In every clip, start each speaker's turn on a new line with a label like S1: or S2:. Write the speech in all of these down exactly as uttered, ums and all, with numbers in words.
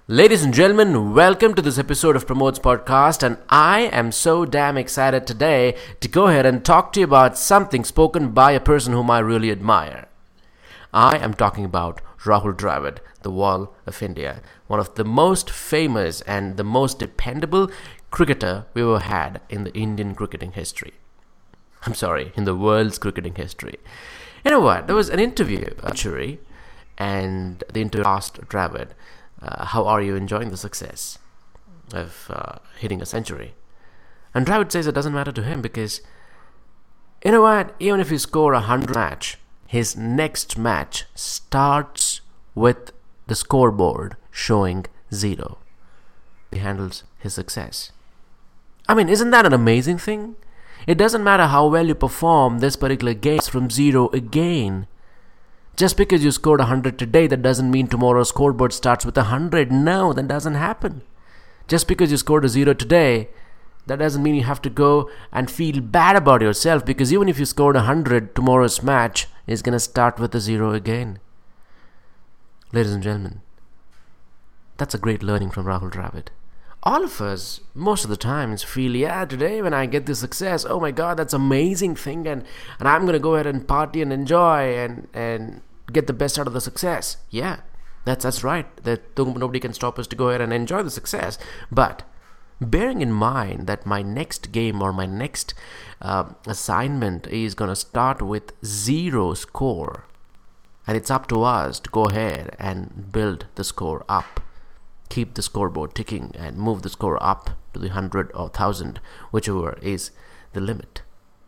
S1: Ladies and gentlemen, welcome to this episode of Pramod's podcast, and I am so damn excited today to go ahead and talk to you about something spoken by a person whom I really admire. I am talking about Rahul Dravid, the Wall of India, one of the most famous and the most dependable cricketer we ever had in the Indian cricketing history. I'm sorry, in the world's cricketing history. You know what? There was an interview, actually, and the interviewer asked Dravid, Uh, how are you enjoying the success of uh, hitting a century? And Dravid says it doesn't matter to him because, you know what, even if you score a hundred match, his next match starts with the scoreboard showing zero. He handles his success. I mean, isn't that an amazing thing? It doesn't matter how well you perform this particular game from zero again. Just because you scored one hundred today, that doesn't mean tomorrow's scoreboard starts with one hundred. No, that doesn't happen. Just because you scored a zero today, that doesn't mean you have to go and feel bad about yourself, because even if you scored one hundred, tomorrow's match is going to start with a zero again. Ladies and gentlemen, that's a great learning from Rahul Dravid. All of us, most of the times, feel, yeah, today when I get this success, oh my God, that's an amazing thing, and, and I'm going to go ahead and party and enjoy and, and get the best out of the success. Yeah, that's that's right. That nobody can stop us to go ahead and enjoy the success. But bearing in mind that my next game or my next uh, assignment is going to start with zero score, and it's up to us to go ahead and build the score up. Keep the scoreboard ticking and move the score up to the hundred or thousand, whichever is the limit.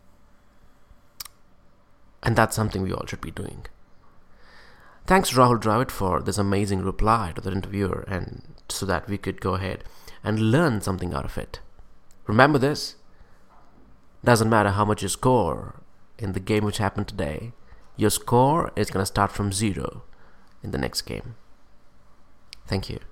S1: And that's something we all should be doing. Thanks to Rahul Dravid for this amazing reply to the interviewer, and so that we could go ahead and learn something out of it. Remember this: doesn't matter how much you score in the game which happened today, your score is going to start from zero in the next game. Thank you.